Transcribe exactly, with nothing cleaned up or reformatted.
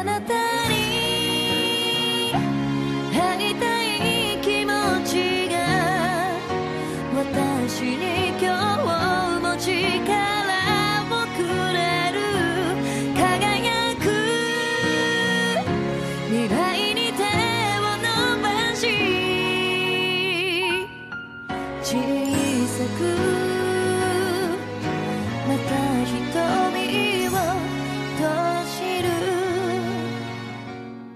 なたに会いたい気持ちが私に今日も近い